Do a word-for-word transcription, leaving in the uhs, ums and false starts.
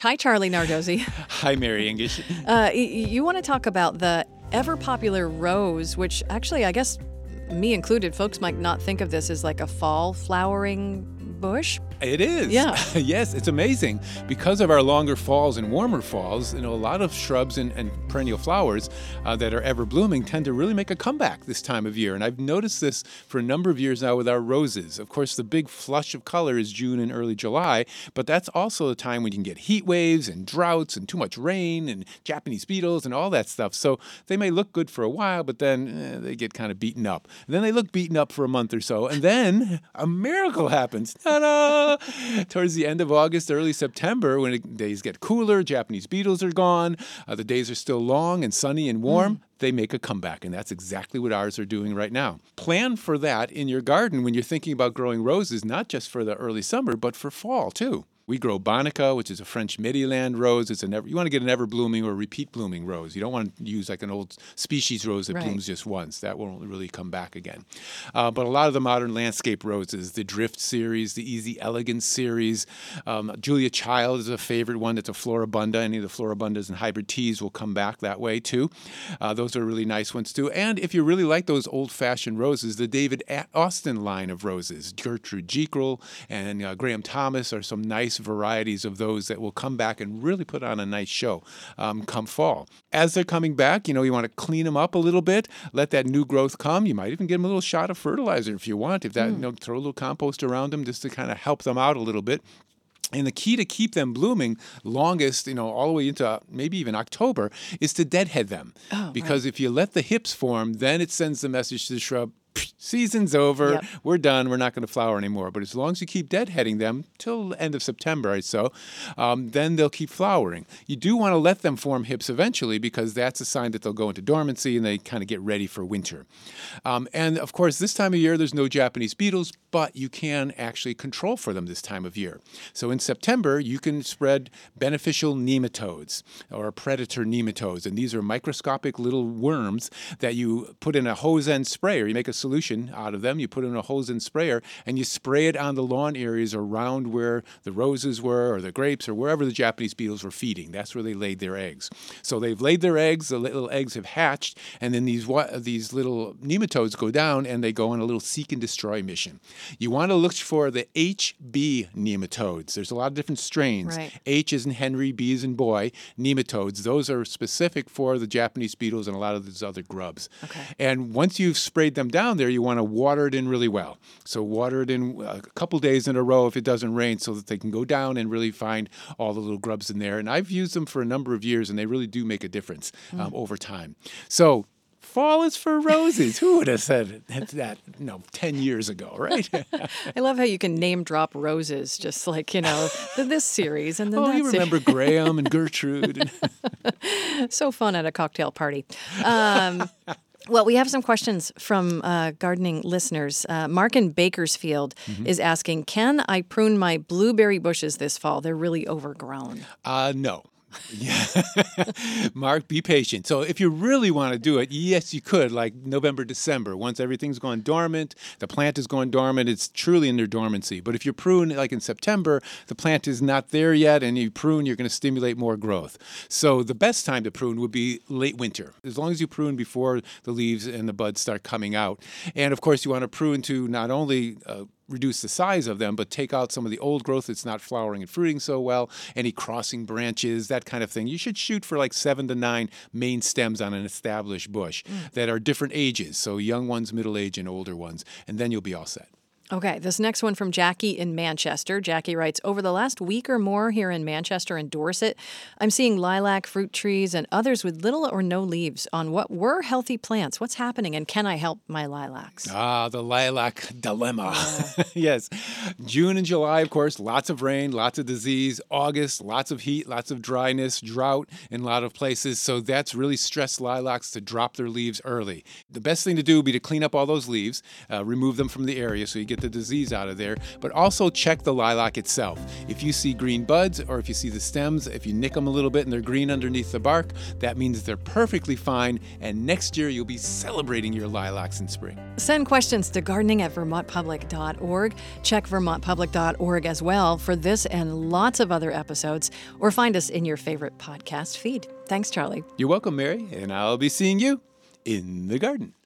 Hi, Charlie Nardozzi. Hi, Mary English. Uh, y- you want to talk about the ever-popular rose, which actually, I guess, me included, folks might not think of this as like a fall flowering bush. It is. Yeah. Yes, it's amazing. Because of our longer falls and warmer falls, you know, a lot of shrubs and, and perennial flowers uh, that are ever blooming tend to really make a comeback this time of year. And I've noticed this for a number of years now with our roses. Of course, the big flush of color is June and early July, but that's also the time when you can get heat waves and droughts and too much rain and Japanese beetles and all that stuff. So they may look good for a while, but then eh, they get kind of beaten up. And then they look beaten up for a month or so, and then a miracle happens. Ta-da! Towards the end of August, early September, when the days get cooler, Japanese beetles are gone, uh, the days are still long and sunny and warm, mm. they make a comeback, and that's exactly what ours are doing right now. Plan for that in your garden when you're thinking about growing roses, not just for the early summer, but for fall, too. We grow Bonica, which is a French Meadowland rose. It's an ever, you want to get an ever-blooming or repeat-blooming rose. You don't want to use like an old species rose that right. blooms just once. That won't really come back again. Uh, but a lot of the modern landscape roses, the Drift series, the Easy Elegance series, um, Julia Child is a favorite one. That's a Floribunda. Any of the Floribundas and hybrid teas will come back that way, too. Uh, those are really nice ones, too. And if you really like those old-fashioned roses, the David Austin line of roses, Gertrude Jekyll and uh, Graham Thomas are some nice varieties of those that will come back and really put on a nice show um, come fall. As they're coming back, you know, you want to clean them up a little bit, let that new growth come. You might even give them a little shot of fertilizer if you want. If that, mm. you know, throw a little compost around them just to kind of help them out a little bit. And the key to keep them blooming longest, you know, all the way into maybe even October, is to deadhead them. Oh, because right. if you let the hips form, then it sends the message to the shrub, season's over, yep. we're done, we're not going to flower anymore. But as long as you keep deadheading them till the end of September or so, um, then they'll keep flowering. You do want to let them form hips eventually because that's a sign that they'll go into dormancy and they kind of get ready for winter. Um, and of course, this time of year, there's no Japanese beetles, but you can actually control for them this time of year. So in September, you can spread beneficial nematodes or predator nematodes. And these are microscopic little worms that you put in a hose end sprayer. You make a solution out of them, you put in a hose end sprayer, and you spray it on the lawn areas around where the roses were or the grapes or wherever the Japanese beetles were feeding. That's where they laid their eggs. So they've laid their eggs, the little eggs have hatched, and then these these little nematodes go down and they go on a little seek and destroy mission. You want to look for the H B nematodes. There's a lot of different strains. Right. H is in Henry, B is in boy. Nematodes, those are specific for the Japanese beetles and a lot of these other grubs. Okay. And once you've sprayed them down there, you want to water it in really well. So water it in a couple days in a row if it doesn't rain so that they can go down and really find all the little grubs in there. And I've used them for a number of years, and they really do make a difference um, mm. over time. So fall is for roses. Who would have said that, you know, ten years ago, right? I love how you can name drop roses, just like, you know, this series and then oh, that you remember series. Graham and Gertrude. So fun at a cocktail party. Um, well, we have some questions from uh, gardening listeners. Uh, Mark in Bakersfield mm-hmm. is asking, can I prune my blueberry bushes this fall? They're really overgrown. Uh, no. Yeah. Mark, be patient. So if you really want to do it, yes, you could, like November, December. Once everything's gone dormant, the plant is going dormant, it's truly in their dormancy. But if you prune, like in September, the plant is not there yet, and you prune, you're going to stimulate more growth. So the best time to prune would be late winter, as long as you prune before the leaves and the buds start coming out. And of course, you want to prune to not only uh, reduce the size of them, but take out some of the old growth that's not flowering and fruiting so well, any crossing branches, that kind of thing. You should shoot for like seven to nine main stems on an established bush mm. that are different ages, so young ones, middle age, and older ones, and then you'll be all set. Okay, this next one from Jackie in Manchester. Jackie writes, over the last week or more here in Manchester and Dorset, I'm seeing lilac fruit trees and others with little or no leaves on what were healthy plants. What's happening, and can I help my lilacs? Ah, the lilac dilemma. Yeah. Yes. June and July, of course, lots of rain, lots of disease. August, lots of heat, lots of dryness, drought in a lot of places. So that's really stressed lilacs to drop their leaves early. The best thing to do would be to clean up all those leaves, uh, remove them from the area so you get get the disease out of there. But also check the lilac itself. If you see green buds or if you see the stems, if you nick them a little bit and they're green underneath the bark, that means they're perfectly fine. And next year you'll be celebrating your lilacs in spring. Send questions to gardening at vermont public dot org. Check vermont public dot org as well for this and lots of other episodes, or find us in your favorite podcast feed. Thanks, Charlie. You're welcome, Mary, and I'll be seeing you in the garden.